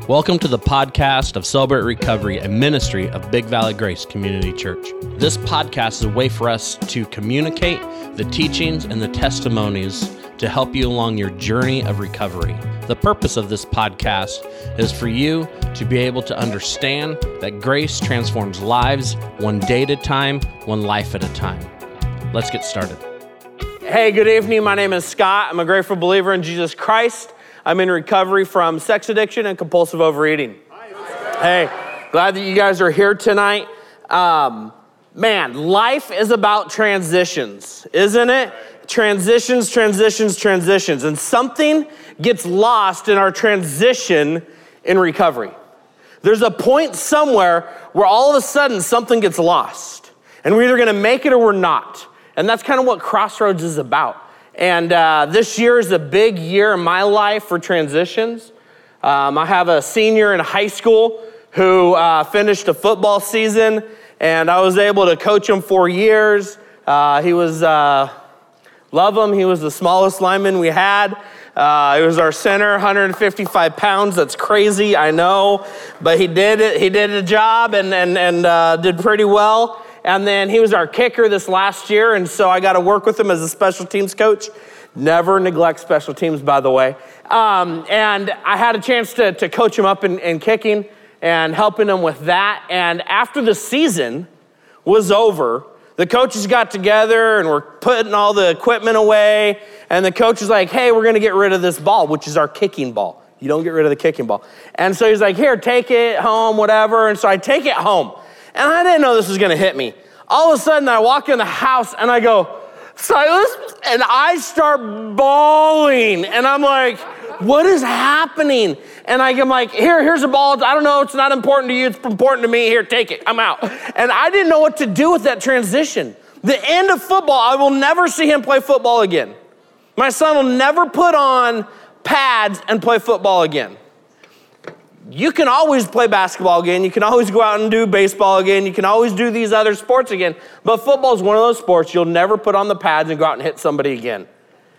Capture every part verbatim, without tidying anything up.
Welcome to the podcast of Celebrate Recovery, a ministry of Big Valley Grace Community Church. This podcast is a way for us to communicate the teachings and the testimonies to help you along your journey of recovery. The purpose of this podcast is for you to be able to understand that grace transforms lives one day at a time, one life at a time. Let's get started. Hey, good evening. My name is Scott. I'm a grateful believer in Jesus Christ. I'm in recovery from sex addiction and compulsive overeating. Hey, glad that you guys are here tonight. Um, man, life is about transitions, isn't it? Transitions, transitions, transitions. And something gets lost in our transition in recovery. There's a point somewhere where all of a sudden something gets lost. And we're either going to make it or we're not. And that's kind of what Crossroads is about. And uh, this year is a big year in my life for transitions. Um, I have a senior in high school who uh, finished a football season, and I was able to coach him for years. Uh, he was, uh, love him, he was the smallest lineman we had. Uh, he was our center, one hundred fifty-five pounds. That's crazy, I know, but he did it. He did a job and and and uh, did pretty well. And then he was our kicker this last year, and so I got to work with him as a special teams coach. Never neglect special teams, by the way. Um, and I had a chance to, to coach him up in, in kicking and helping him with that. And after the season was over, the coaches got together and we're putting all the equipment away. And the coach was like, hey, we're going to get rid of this ball, which is our kicking ball. You don't get rid of the kicking ball. And so he's like, here, take it home, whatever. And so I take it home. And I didn't know this was going to hit me. All of a sudden, I walk in the house and I go, Silas, and I start bawling. And I'm like, what is happening? And I'm like, here, here's a ball. I don't know. It's not important to you. It's important to me. Here, take it. I'm out. And I didn't know what to do with that transition. The end of football, I will never see him play football again. My son will never put on pads and play football again. You can always play basketball again. You can always go out and do baseball again. You can always do these other sports again. But football is one of those sports you'll never put on the pads and go out and hit somebody again.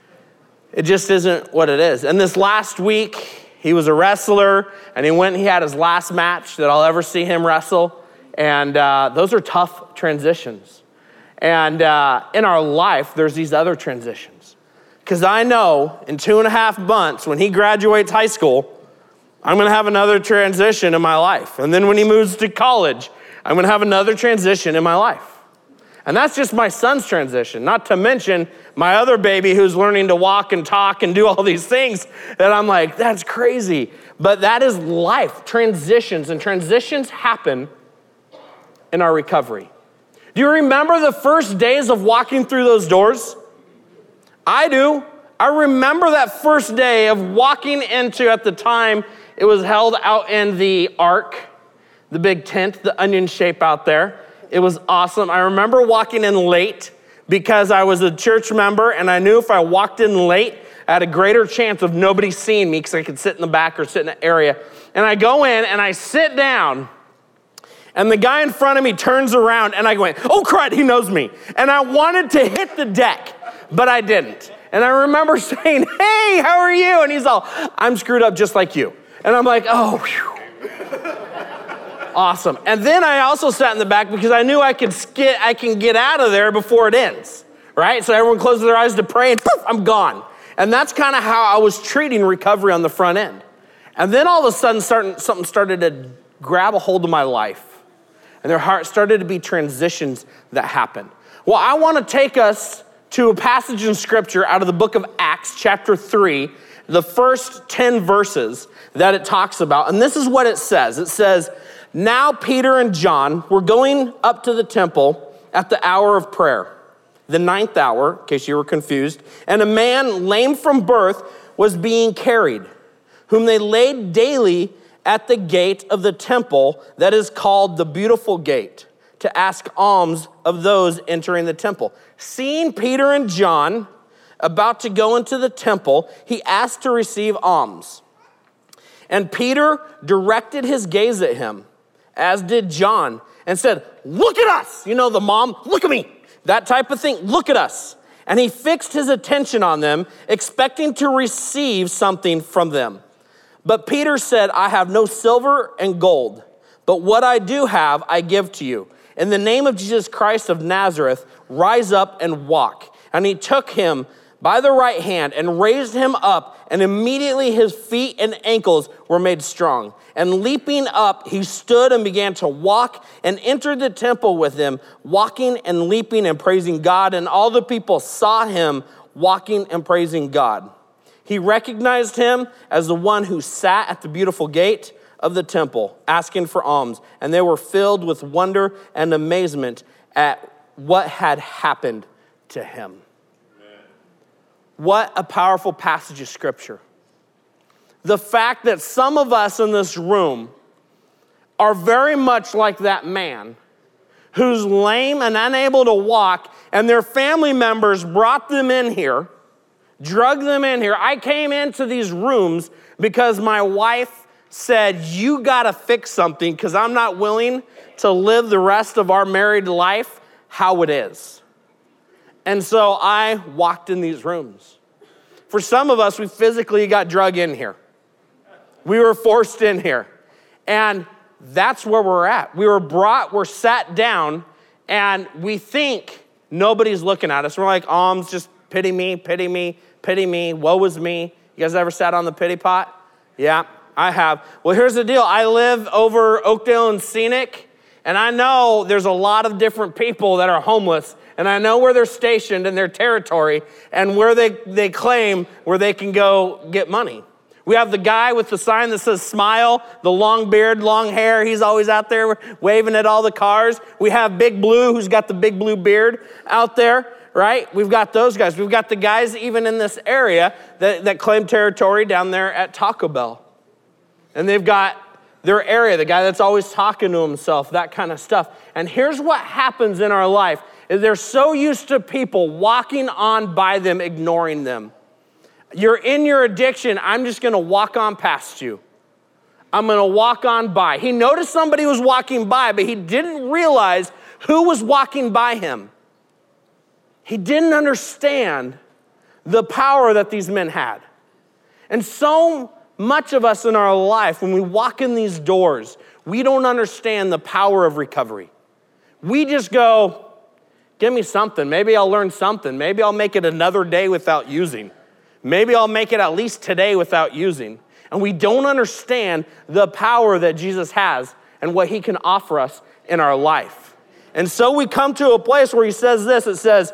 It just isn't what it is. And this last week, he was a wrestler, and he went and he had his last match that I'll ever see him wrestle. And uh, those are tough transitions. And uh, in our life, there's these other transitions. Because I know in two and a half months, when he graduates high school, I'm going to have another transition in my life. And then when he moves to college, I'm going to have another transition in my life. And that's just my son's transition, not to mention my other baby who's learning to walk and talk and do all these things that I'm like, that's crazy. But that is life, transitions, and transitions happen in our recovery. Do you remember the first days of walking through those doors? I do. I remember that first day of walking into, at the time, it was held out in the Ark, the big tent, the onion shape out there. It was awesome. I remember walking in late because I was a church member and I knew if I walked in late, I had a greater chance of nobody seeing me because I could sit in the back or sit in an area. And I go in and I sit down and the guy in front of me turns around and I went, oh crud, he knows me. And I wanted to hit the deck, but I didn't. And I remember saying, hey, how are you? And he's all, I'm screwed up just like you. And I'm like, oh, whew. Awesome. And then I also sat in the back because I knew I could skid, I can get out of there before it ends, right? So everyone closes their eyes to pray and poof, I'm gone. And that's kind of how I was treating recovery on the front end. And then all of a sudden, starting, something started to grab a hold of my life. And there heart started to be transitions that happened. Well, I want to take us to a passage in scripture out of the book of Acts, chapter three, the first ten verses that it talks about. And this is what it says. It says, now Peter and John were going up to the temple at the hour of prayer, the ninth hour, in case you were confused, and a man lame from birth was being carried, whom they laid daily at the gate of the temple that is called the Beautiful Gate, to ask alms of those entering the temple. Seeing Peter and John about to go into the temple, he asked to receive alms. And Peter directed his gaze at him, as did John, and said, look at us. You know, the mom, look at me. That type of thing, look at us. And he fixed his attention on them, expecting to receive something from them. But Peter said, I have no silver and gold, but what I do have, I give to you. In the name of Jesus Christ of Nazareth, rise up and walk. And he took him by the right hand and raised him up, and immediately his feet and ankles were made strong. And leaping up, he stood and began to walk and entered the temple with them, walking and leaping and praising God. And all the people saw him walking and praising God. He recognized him as the one who sat at the beautiful gate of the temple, asking for alms. And they were filled with wonder and amazement at what had happened to him. Amen. What a powerful passage of scripture. The fact that some of us in this room are very much like that man who's lame and unable to walk, and their family members brought them in here, drug them in here. I came into these rooms because my wife said, you gotta fix something because I'm not willing to live the rest of our married life how it is. And so I walked in these rooms. For some of us, we physically got drug in here. We were forced in here. And that's where we're at. We were brought, we're sat down, and we think nobody's looking at us. We're like, alms, just pity me, pity me, pity me, woe is me. You guys ever sat on the pity pot? Yeah, I have. Well, here's the deal. I live over Oakdale and Scenic, and I know there's a lot of different people that are homeless, and I know where they're stationed in their territory and where they, they claim where they can go get money. We have the guy with the sign that says smile, the long beard, long hair. He's always out there waving at all the cars. We have Big Blue, who's got the big blue beard out there, right? We've got those guys. We've got the guys even in this area that, that claim territory down there at Taco Bell. And they've got their area, the guy that's always talking to himself, that kind of stuff. And here's what happens in our life, is they're so used to people walking on by them, ignoring them. You're in your addiction, I'm just gonna walk on past you. I'm gonna walk on by. He noticed somebody was walking by, but he didn't realize who was walking by him. He didn't understand the power that these men had. And so much of us in our life, when we walk in these doors, we don't understand the power of recovery. We just go, give me something. Maybe I'll learn something. Maybe I'll make it another day without using. Maybe I'll make it at least today without using. And we don't understand the power that Jesus has and what he can offer us in our life. And so we come to a place where he says this, it says,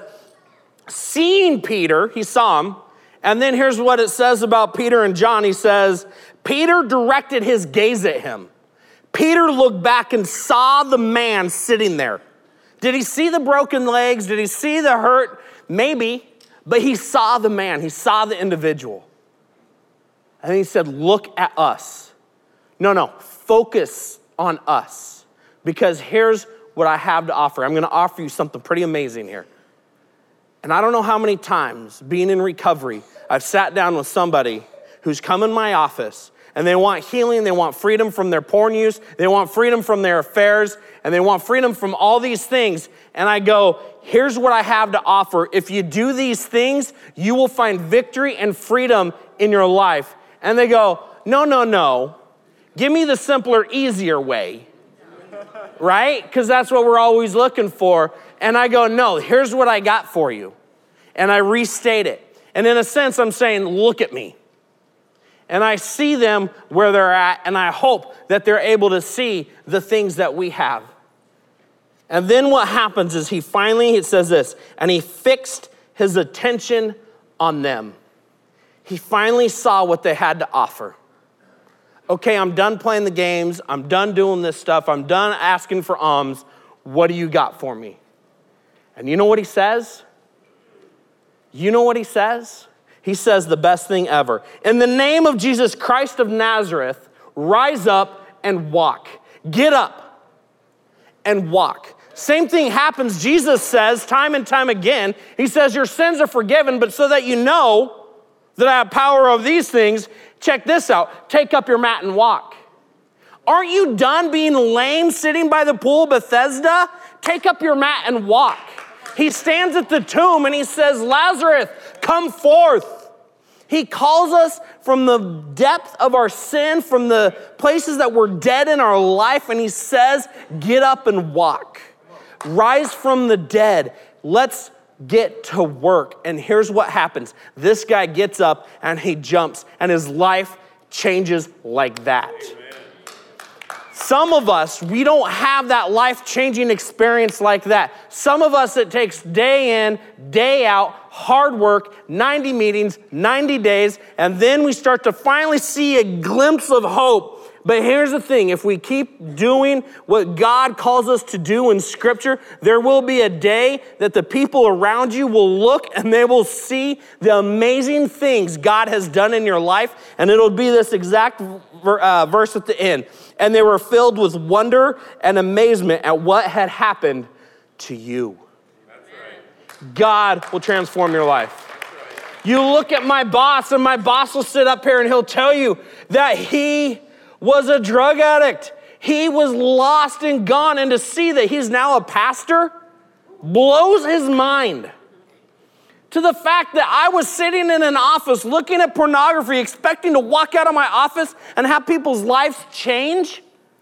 seeing Peter, he saw him, and then here's what it says about Peter and John. He says, Peter directed his gaze at him. Peter looked back and saw the man sitting there. Did he see the broken legs? Did he see the hurt? Maybe. But he saw the man, he saw the individual. And he said, look at us. No, no, focus on us. Because here's what I have to offer. I'm gonna offer you something pretty amazing here. And I don't know how many times, being in recovery, I've sat down with somebody who's come in my office and they want healing, they want freedom from their porn use, they want freedom from their affairs, and they want freedom from all these things. And I go, here's what I have to offer. If you do these things, you will find victory and freedom in your life. And they go, no, no, no. Give me the simpler, easier way. Right? Because that's what we're always looking for. And I go, no, here's what I got for you. And I restate it. And in a sense, I'm saying, look at me. And I see them where they're at, and I hope that they're able to see the things that we have. And then what happens is he finally, it says this, and he fixed his attention on them. He finally saw what they had to offer. Okay, I'm done playing the games. I'm done doing this stuff. I'm done asking for alms. What do you got for me? And you know what he says? You know what he says? He says the best thing ever. In the name of Jesus Christ of Nazareth, rise up and walk. Get up and walk. Same thing happens, Jesus says time and time again. He says your sins are forgiven, but so that you know that I have power over these things, check this out. Take up your mat and walk. Aren't you done being lame sitting by the pool, Bethesda? Take up your mat and walk. He stands at the tomb and he says, Lazarus, come forth. He calls us from the depth of our sin, from the places that we're dead in our life, and he says, get up and walk. Rise from the dead. Let's get to work. And here's what happens. This guy gets up and he jumps, and his life changes like that. Amen. Some of us, we don't have that life-changing experience like that. Some of us, it takes day in, day out, hard work, ninety meetings, ninety days, and then we start to finally see a glimpse of hope. But here's the thing, if we keep doing what God calls us to do in Scripture, there will be a day that the people around you will look and they will see the amazing things God has done in your life, and it'll be this exact uh, verse at the end. And they were filled with wonder and amazement at what had happened to you. That's right. God will transform your life. That's right. You look at my boss, and my boss will sit up here and he'll tell you that he was a drug addict. He was lost and gone, and to see that he's now a pastor blows his mind. To the fact that I was sitting in an office looking at pornography, expecting to walk out of my office and have people's lives change,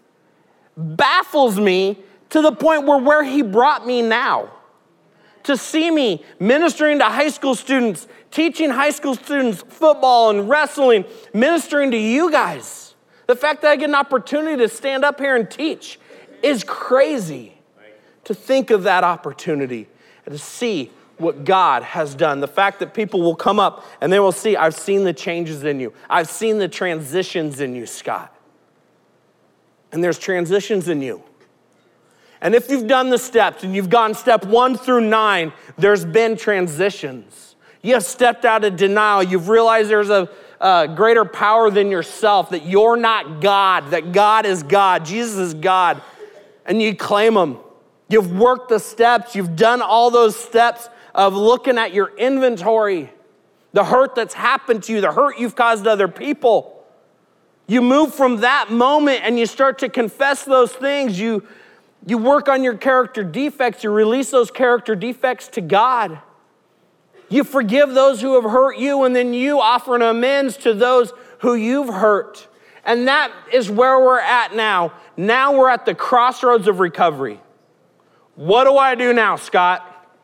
baffles me to the point where where he brought me now. To see me ministering to high school students, teaching high school students football and wrestling, ministering to you guys. The fact that I get an opportunity to stand up here and teach is crazy. To think of that opportunity and to see what God has done. The fact that people will come up and they will see, I've seen the changes in you. I've seen the transitions in you, Scott. And there's transitions in you. And if you've done the steps and you've gone step one through nine, there's been transitions. You have stepped out of denial. You've realized there's a Uh, greater power than yourself, that you're not God, that God is God, Jesus is God, and you claim him. You've worked the steps. You've done all those steps of looking at your inventory, the hurt that's happened to you, the hurt you've caused other people. You move from that moment and you start to confess those things. You, you work on your character defects. You release those character defects to God. You forgive those who have hurt you, and then you offer an amends to those who you've hurt. And that is where we're at now. Now we're at the crossroads of recovery. What do I do now, Scott?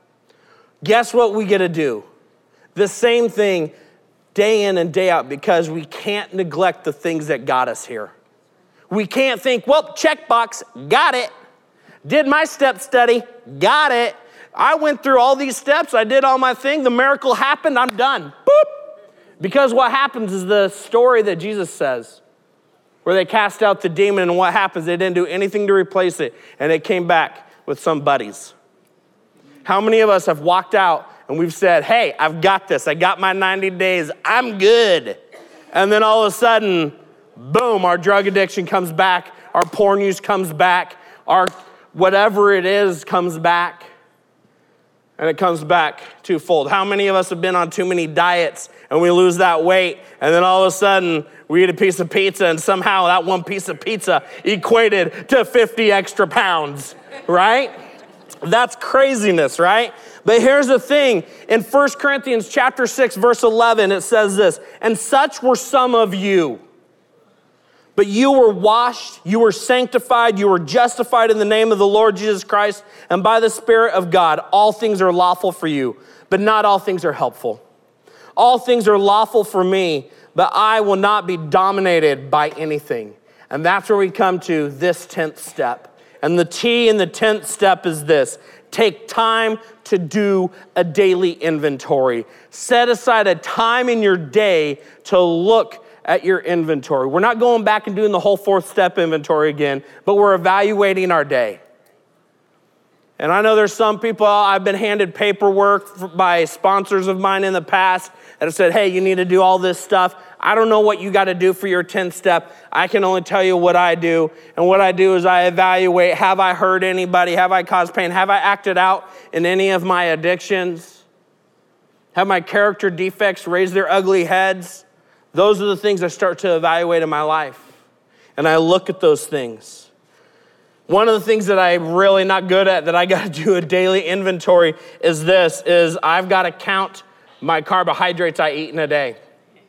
Guess what we get to do? The same thing day in and day out, because we can't neglect the things that got us here. We can't think, well, checkbox, got it. Did my step study, got it. I went through all these steps. I did all my thing. The miracle happened. I'm done. Boop. Because what happens is the story that Jesus says, where they cast out the demon, and what happens? They didn't do anything to replace it, and it came back with some buddies. How many of us have walked out and we've said, hey, I've got this. I got my ninety days. I'm good. And then all of a sudden, boom, our drug addiction comes back. Our porn use comes back. Our whatever it is comes back. And it comes back twofold. How many of us have been on too many diets and we lose that weight, and then all of a sudden we eat a piece of pizza, and somehow that one piece of pizza equated to fifty extra pounds, right? That's craziness, right? But here's the thing. In First Corinthians chapter six, verse eleven, it says this, and such were some of you. But you were washed, you were sanctified, you were justified in the name of the Lord Jesus Christ, and by the Spirit of God. All things are lawful for you, but not all things are helpful. All things are lawful for me, but I will not be dominated by anything. And that's where we come to this tenth step. And the T in the tenth step is this: take time to do a daily inventory. Set aside a time in your day to look at your inventory. We're not going back and doing the whole fourth step inventory again, but we're evaluating our day. And I know there's some people, I've been handed paperwork by sponsors of mine in the past that have said, hey, you need to do all this stuff. I don't know what you got to do for your tenth step. I can only tell you what I do. And what I do is I evaluate, have I hurt anybody? Have I caused pain? Have I acted out in any of my addictions? Have my character defects raised their ugly heads? Those are the things I start to evaluate in my life. And I look at those things. One of the things that I'm really not good at, that I got to do a daily inventory, is this, is I've got to count my carbohydrates I eat in a day.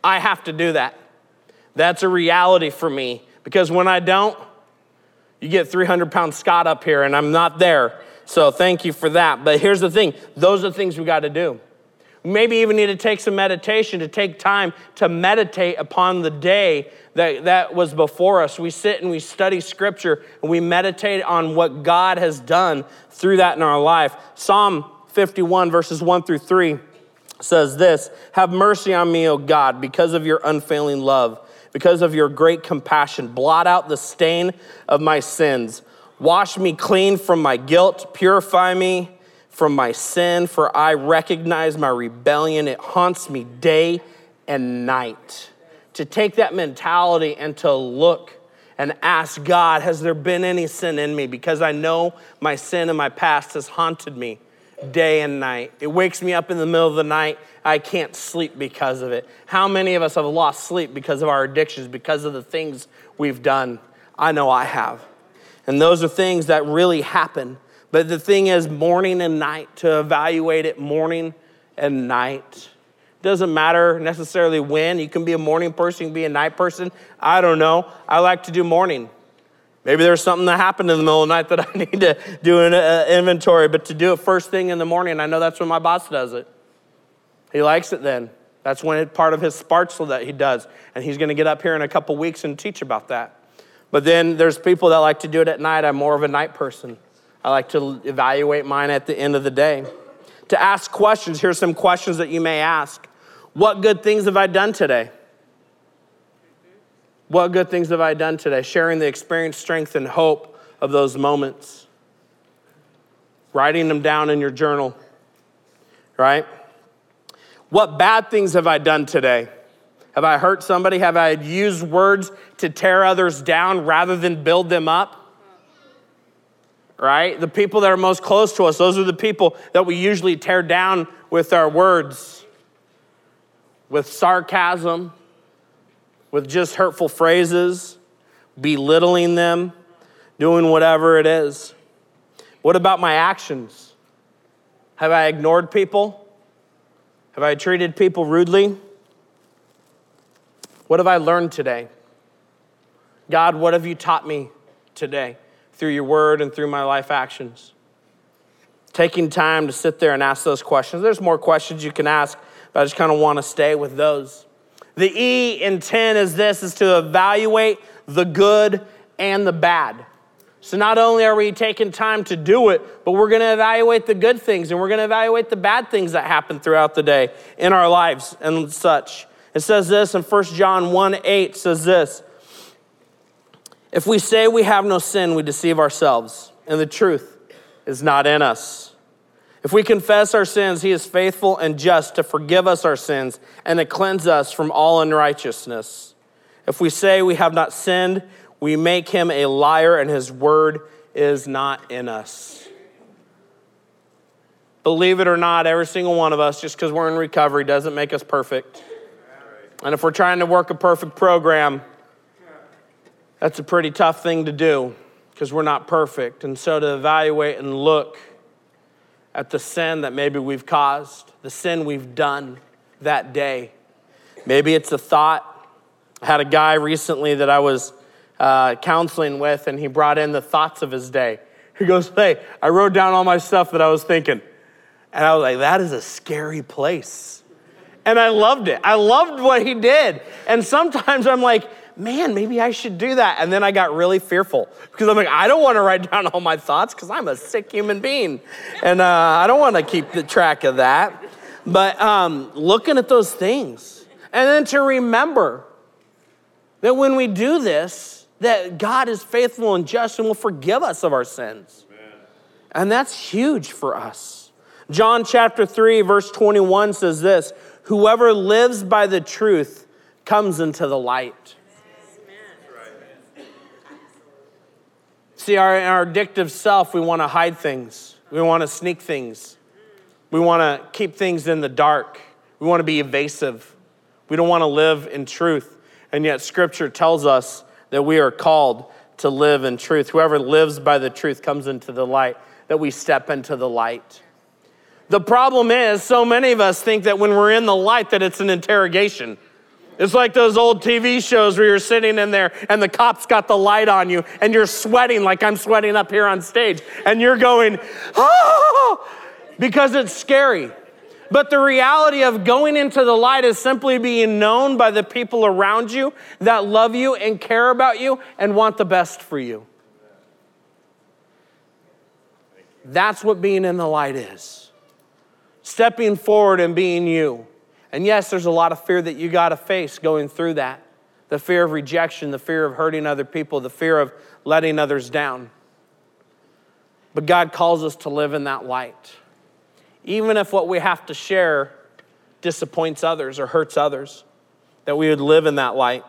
I have to do that. That's a reality for me, because when I don't, you get three hundred pound Scott up here and I'm not there. So thank you for that. But here's the thing. Those are the things we got to do. Maybe even need to take some meditation, to take time to meditate upon the day that, that was before us. We sit and we study scripture and we meditate on what God has done through that in our life. Psalm fifty-one verses one through three says this: "Have mercy on me, O God, because of your unfailing love, because of your great compassion. Blot out the stain of my sins. Wash me clean from my guilt. Purify me from my sin, for I recognize my rebellion. It haunts me day and night." To take that mentality and to look and ask God, has there been any sin in me? Because I know my sin in my past has haunted me day and night. It wakes me up in the middle of the night. I can't sleep because of it. How many of us have lost sleep because of our addictions, because of the things we've done? I know I have. And those are things that really happen. But the thing is, morning and night, to evaluate it morning and night. Doesn't matter necessarily when. You can be a morning person, you can be a night person. I don't know. I like to do morning. Maybe there's something that happened in the middle of the night that I need to do an uh, inventory, but to do it first thing in the morning, I know that's when my boss does it. He likes it then. That's when it's part of his Sparksel that he does. And he's going to get up here in a couple weeks and teach about that. But then there's people that like to do it at night. I'm more of a night person. I like to evaluate mine at the end of the day. To ask questions, here's some questions that you may ask. What good things have I done today? What good things have I done today? Sharing the experience, strength, and hope of those moments. Writing them down in your journal, right? What bad things have I done today? Have I hurt somebody? Have I used words to tear others down rather than build them up? Right? The people that are most close to us, those are the people that we usually tear down with our words, with sarcasm, with just hurtful phrases, belittling them, doing whatever it is. What about my actions? Have I ignored people? Have I treated people rudely? What have I learned today? God, what have you taught me today through your word and through my life actions? Taking time to sit there and ask those questions. There's more questions you can ask, but I just kind of want to stay with those. The E in ten is this, is to evaluate the good and the bad. So not only are we taking time to do it, but we're going to evaluate the good things and we're going to evaluate the bad things that happen throughout the day in our lives and such. It says this in First John one eight says this: "If we say we have no sin, we deceive ourselves, and the truth is not in us. If we confess our sins, he is faithful and just to forgive us our sins and to cleanse us from all unrighteousness. If we say we have not sinned, we make him a liar and his word is not in us." Believe it or not, every single one of us, just because we're in recovery, doesn't make us perfect. And if we're trying to work a perfect program, that's a pretty tough thing to do because we're not perfect. And so to evaluate and look at the sin that maybe we've caused, the sin we've done that day. Maybe it's a thought. I had a guy recently that I was uh, counseling with, and he brought in the thoughts of his day. He goes, "Hey, I wrote down all my stuff that I was thinking." And I was like, that is a scary place. And I loved it. I loved what he did. And sometimes I'm like, man, maybe I should do that. And then I got really fearful because I'm like, I don't want to write down all my thoughts because I'm a sick human being. And uh, I don't want to keep the track of that. But um, looking at those things and then to remember that when we do this, that God is faithful and just and will forgive us of our sins. Amen. And that's huge for us. John chapter three, verse twenty-one says this: "Whoever lives by the truth comes into the light." See, our, our addictive self, we want to hide things. We want to sneak things. We want to keep things in the dark. We want to be evasive. We don't want to live in truth. And yet Scripture tells us that we are called to live in truth. Whoever lives by the truth comes into the light, that we step into the light. The problem is, so many of us think that when we're in the light that it's an interrogation. It's like those old T V shows where you're sitting in there and the cops got the light on you and you're sweating like I'm sweating up here on stage. And you're going, oh, because it's scary. But the reality of going into the light is simply being known by the people around you that love you and care about you and want the best for you. That's what being in the light is. Stepping forward and being you. And yes, there's a lot of fear that you got to face going through that. The fear of rejection, the fear of hurting other people, the fear of letting others down. But God calls us to live in that light. Even if what we have to share disappoints others or hurts others, that we would live in that light.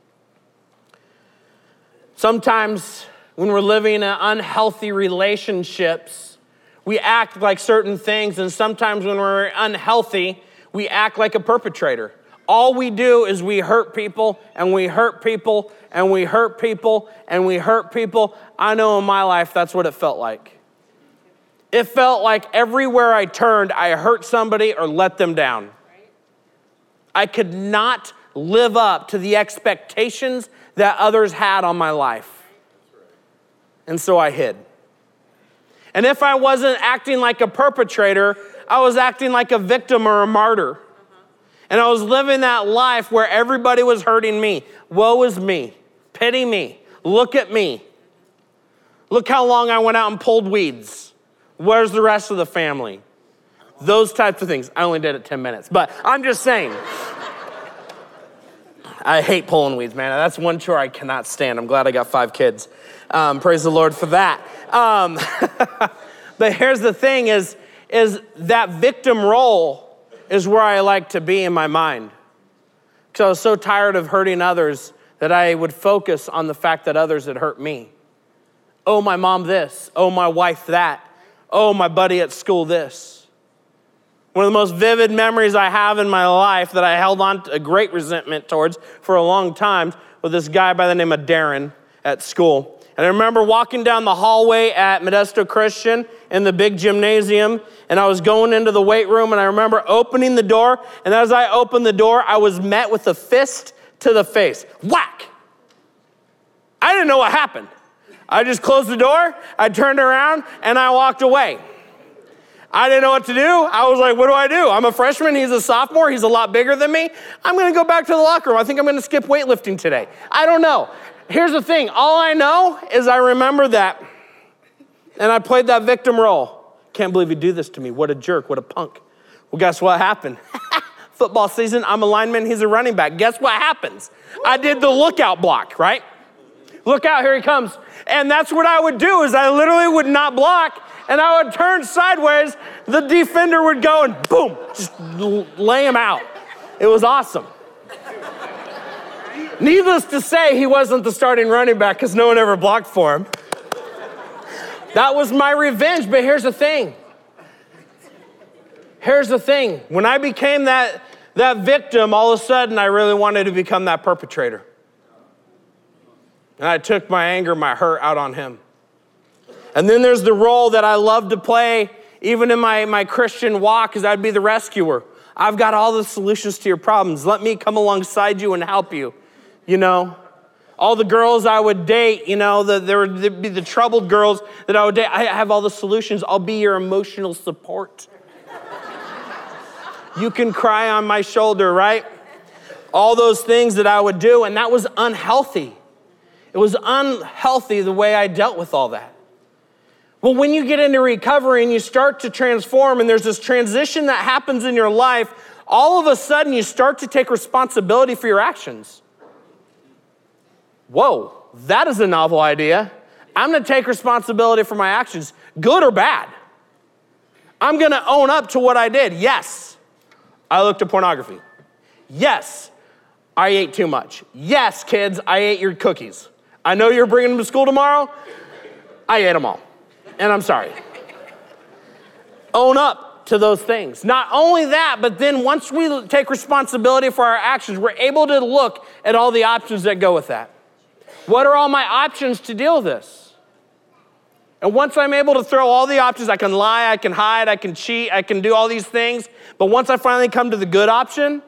Sometimes when we're living in unhealthy relationships, we act like certain things, and sometimes when we're unhealthy, we act like a perpetrator. All we do is we hurt people, and we hurt people, and we hurt people, and we hurt people. I know in my life that's what it felt like. It felt like everywhere I turned, I hurt somebody or let them down. I could not live up to the expectations that others had on my life. And so I hid. And if I wasn't acting like a perpetrator, I was acting like a victim or a martyr. And I was living that life where everybody was hurting me. Woe is me. Pity me. Look at me. Look how long I went out and pulled weeds. Where's the rest of the family? Those types of things. I only did it ten minutes, but I'm just saying. I hate pulling weeds, man. That's one chore I cannot stand. I'm glad I got five kids. Um, praise the Lord for that. Um, but here's the thing is, is that victim role is where I like to be in my mind. Because I was so tired of hurting others that I would focus on the fact that others had hurt me. Oh, my mom this. Oh, my wife that. Oh, my buddy at school this. One of the most vivid memories I have in my life that I held on to a great resentment towards for a long time was this guy by the name of Darren at school. And I remember walking down the hallway at Modesto Christian in the big gymnasium, and I was going into the weight room, and I remember opening the door, and as I opened the door, I was met with a fist to the face. Whack! I didn't know what happened. I just closed the door, I turned around, and I walked away. I didn't know what to do. I was like, what do I do? I'm a freshman, he's a sophomore, he's a lot bigger than me. I'm gonna go back to the locker room. I think I'm gonna skip weightlifting today. I don't know. Here's the thing, all I know is I remember that, and I played that victim role. Can't believe you do this to me. What a jerk, what a punk. Well, guess what happened? Football season, I'm a lineman, he's a running back. Guess what happens? I did the lookout block, right? Look out, here he comes. And that's what I would do is I literally would not block and I would turn sideways. The defender would go and boom, just lay him out. It was awesome. Needless to say, he wasn't the starting running back because no one ever blocked for him. That was my revenge, but here's the thing. Here's the thing. When I became that, that victim, all of a sudden I really wanted to become that perpetrator. And I took my anger, my hurt out on him. And then there's the role that I love to play, even in my, my Christian walk, is I'd be the rescuer. I've got all the solutions to your problems. Let me come alongside you and help you, you know. All the girls I would date, you know, the, there would be the troubled girls that I would date. I have all the solutions. I'll be your emotional support. You can cry on my shoulder, right? All those things that I would do, and that was unhealthy. It was unhealthy the way I dealt with all that. Well, when you get into recovery and you start to transform and there's this transition that happens in your life, all of a sudden you start to take responsibility for your actions. Whoa, that is a novel idea. I'm gonna take responsibility for my actions, good or bad. I'm gonna own up to what I did. Yes, I looked at pornography. Yes, I ate too much. Yes, kids, I ate your cookies. I know you're bringing them to school tomorrow. I ate them all, and I'm sorry. Own up to those things. Not only that, but then once we take responsibility for our actions, we're able to look at all the options that go with that. What are all my options to deal with this? And once I'm able to throw all the options, I can lie, I can hide, I can cheat, I can do all these things. But once I finally come to the good option,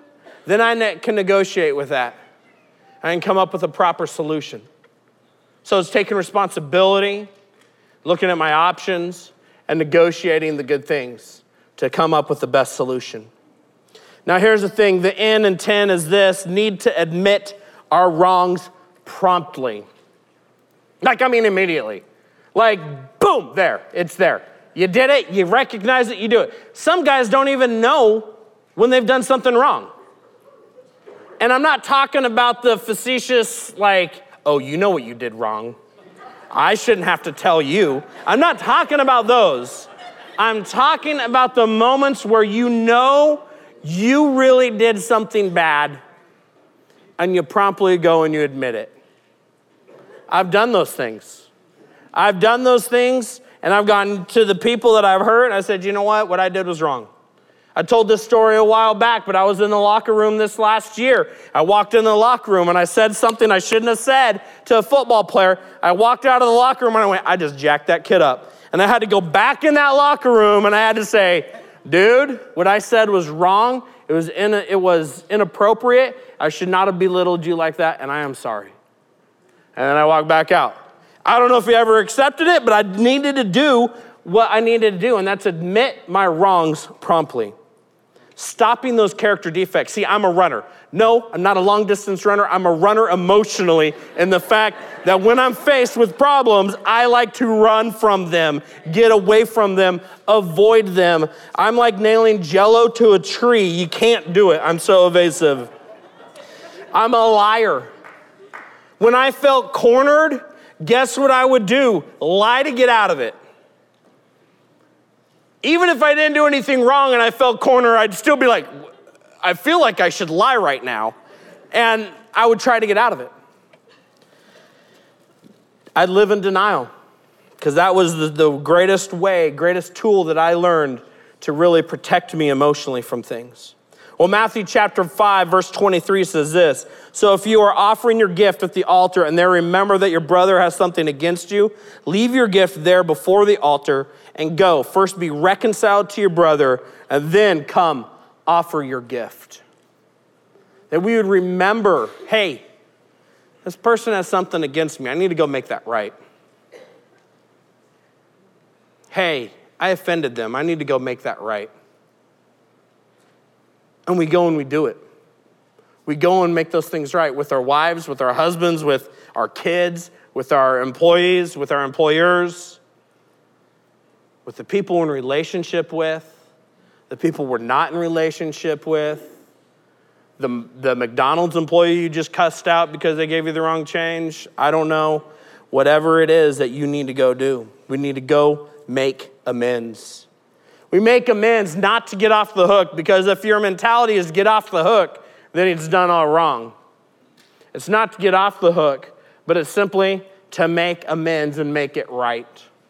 then I ne- can negotiate with that. I can come up with a proper solution. So it's taking responsibility, looking at my options, and negotiating the good things to come up with the best solution. Now here's the thing, the N in ten is this, need to admit our wrongs promptly. Like, I mean immediately. Like, boom, there, it's there. You did it, you recognize it, you do it. Some guys don't even know when they've done something wrong. And I'm not talking about the facetious, like, oh, you know what you did wrong. I shouldn't have to tell you. I'm not talking about those. I'm talking about the moments where you know you really did something bad and you promptly go and you admit it. I've done those things. I've done those things and I've gone to the people that I've hurt and I said, you know what? What I did was wrong. I told this story a while back, but I was in the locker room this last year. I walked in the locker room and I said something I shouldn't have said to a football player. I walked out of the locker room and I went, I just jacked that kid up. And I had to go back in that locker room and I had to say, dude, what I said was wrong. It was in, it was inappropriate. I should not have belittled you like that, and I am sorry. And then I walked back out. I don't know if he ever accepted it, but I needed to do what I needed to do, and that's admit my wrongs promptly. Stopping those character defects. See, I'm a runner. No, I'm not a long distance runner. I'm a runner emotionally in the fact that when I'm faced with problems, I like to run from them, get away from them, avoid them. I'm like nailing Jell-O to a tree. You can't do it. I'm so evasive. I'm a liar. When I felt cornered, guess what I would do? Lie to get out of it. Even if I didn't do anything wrong and I felt cornered, I'd still be like, I feel like I should lie right now. And I would try to get out of it. I'd live in denial because that was the, the greatest way, greatest tool that I learned to really protect me emotionally from things. Well, Matthew chapter five, verse twenty-three says this, so if you are offering your gift at the altar and there remember that your brother has something against you, leave your gift there before the altar and go. First be reconciled to your brother and then come offer your gift. That we would remember, hey, this person has something against me. I need to go make that right. Hey, I offended them. I need to go make that right. And we go and we do it. We go and make those things right with our wives, with our husbands, with our kids, with our employees, with our employers, with the people we're in relationship with, the people we're not in relationship with, the, the McDonald's employee you just cussed out because they gave you the wrong change. I don't know. Whatever it is that you need to go do, we need to go make amends. We make amends not to get off the hook, because if your mentality is get off the hook, then it's done all wrong. It's not to get off the hook, but it's simply to make amends and make it right.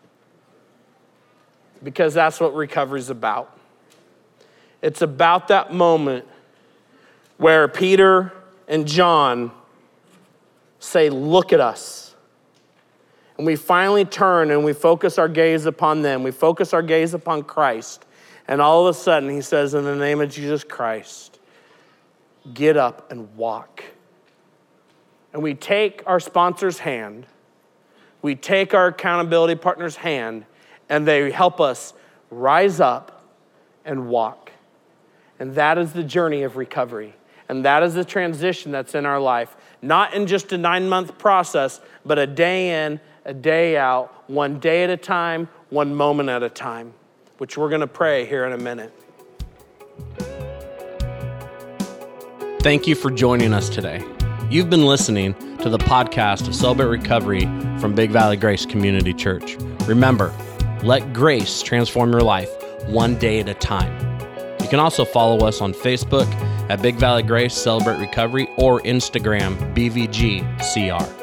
Because that's what recovery is about. It's about that moment where Peter and John say, look at us. And we finally turn and we focus our gaze upon them. We focus our gaze upon Christ. And all of a sudden, he says, in the name of Jesus Christ, get up and walk. And we take our sponsor's hand. We take our accountability partner's hand, and they help us rise up and walk. And that is the journey of recovery. And that is the transition that's in our life. Not in just a nine-month process, but a day in, a day out, one day at a time, one moment at a time, which we're going to pray here in a minute. Thank you for joining us today. You've been listening to the podcast of Celebrate Recovery from Big Valley Grace Community Church. Remember, let grace transform your life one day at a time. You can also follow us on Facebook at Big Valley Grace Celebrate Recovery or Instagram B V G C R.